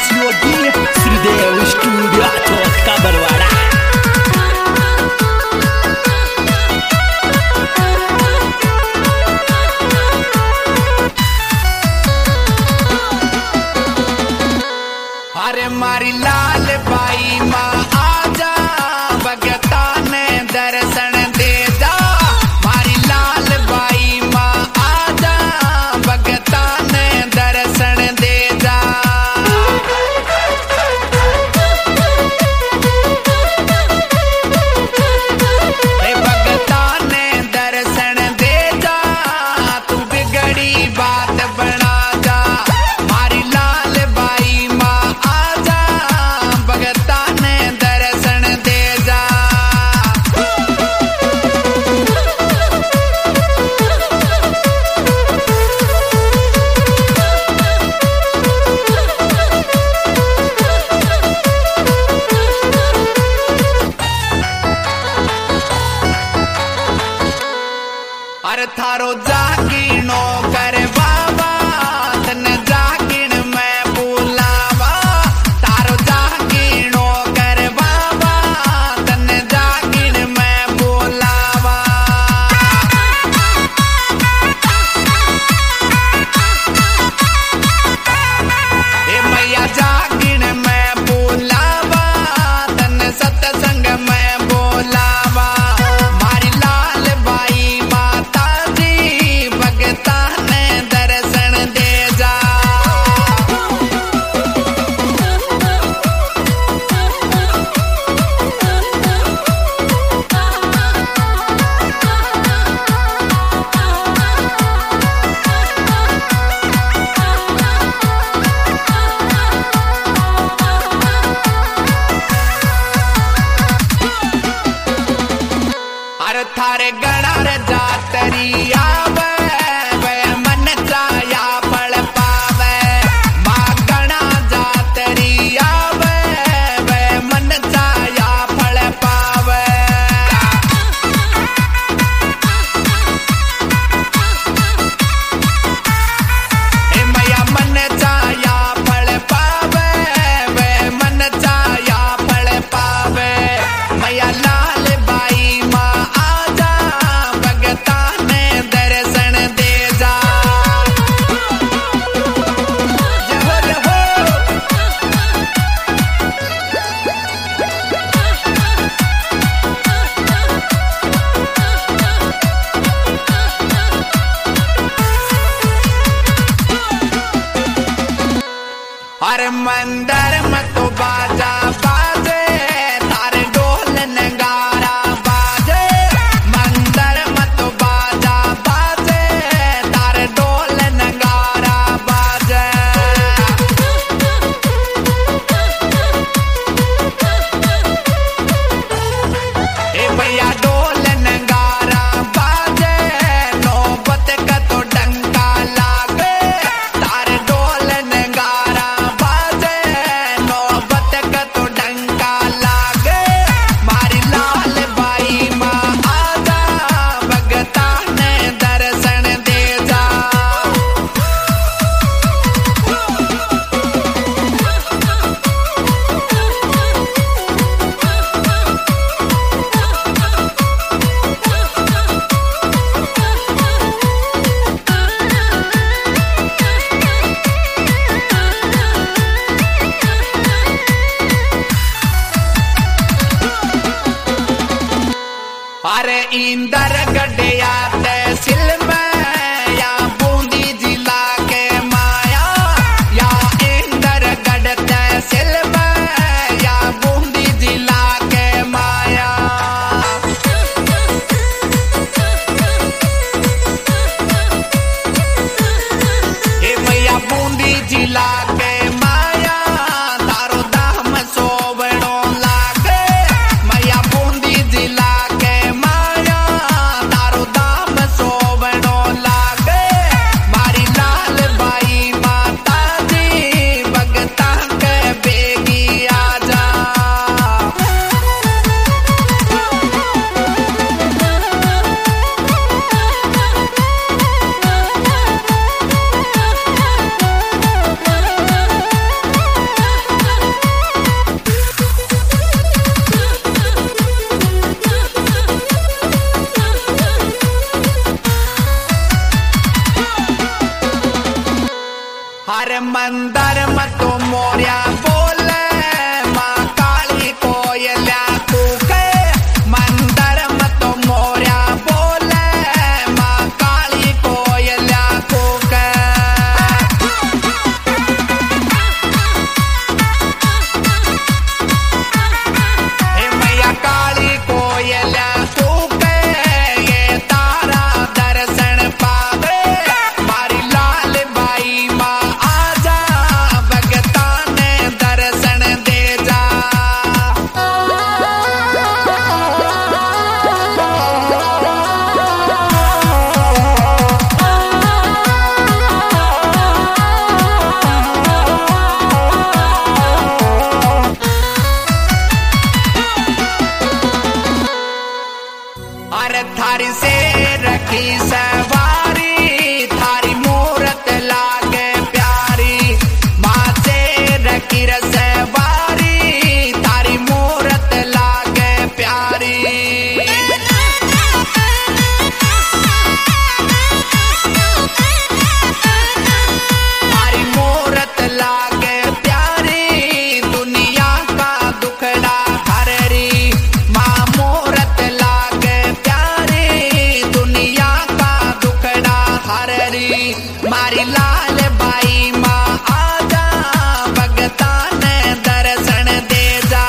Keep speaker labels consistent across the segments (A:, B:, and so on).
A: COD Sridev Studio Chowka Barwada.
B: अरे मारी लाल बाई माँ आजा भगता ने दर्शन दे जा। मारी लाल बाई माँ आजा भगता ने दर्शन दे जा। भगता ने दर्शन दे जा, तू बिगड़ी बात बना जा। मारी लाल बाई माँ आजा भगता ने दर्शन दे जा। अरे थारो जागीनो कर बाबा तन जागीन मैं बुलावा। तारो जागीनो कर बाबा तन जागीन मैं बुलावा। ए मैया जागीन मैं बुलावा तन सत्संग मैं बुलावा। मारी लाल बाई माता जी भगता ने दर्शन दे जा। अरे थारे गणार जातरी आवे वे मन चाया फल पावे। माँ गणा जातरी आवे वे मन चाया फल पावे। ए मैया मन चाया फल पावे वे मन चाया फल पावे। मैया लाल बाई माँ आजा भगता ने दर्शन दे जा। जहो जहो अरे मंदिर में तो बाजा बाजे, तारे ढोल नगारा बाजे। मंदिर में तो बाजा बाजे, तारे ढोल नगारा बाजे। ए भैया ढोल नगारा बाजे, नौबत का तो डंका लागे। तारे ढोल नगारा बाजे, हर मंदिर में तो मोरिया बोले माँ काली कोयल्या कूके मंदिर में तो मोरिया बोले माँ काली कोयल्या कूके हे मैया काली कोयल्या कूके ये तारा दर्शन पावे मारी लाल बाई माँ आजा भगता ने दर्शन दे जा अरे थारी से रखी सवारी थारी मूरत लागे प्यारी माँ से रखी सवारी थारी मूरत लागे प्यारी थारी मूरत लागे प्यारी दुनिया का दुखड़ा हररी माँ मूरत लागे प्यारी दुनिया का दुखड़ा हररी मारी लाल बाई माँ आजा भगता ने दर्शन दे जा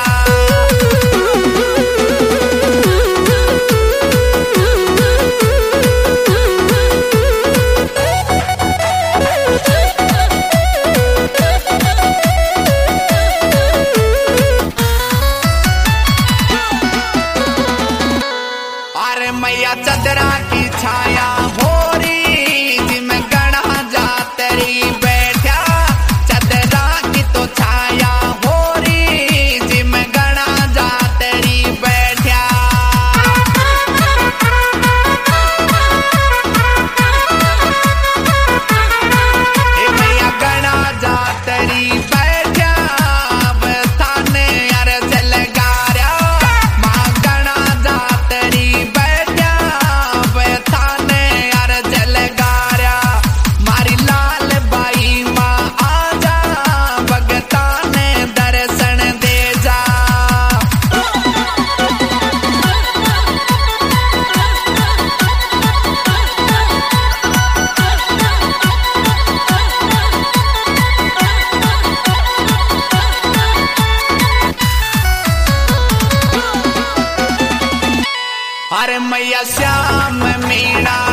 B: अरे मैया चदरा की छाया भोरी जिम गणा जा तेरी बैठा चदरा की तो छाया भोरी जिम गणा जा तेरी बैठा हे मैया गणा जा तेरी बैठा थाने यार चल गारा माँ गणा जा तेरी बैठा थाने यार चल गारा मारी लाल बाई माँ आजा भगता ने दर्शन दे जा अरे मैया श्याम मीणा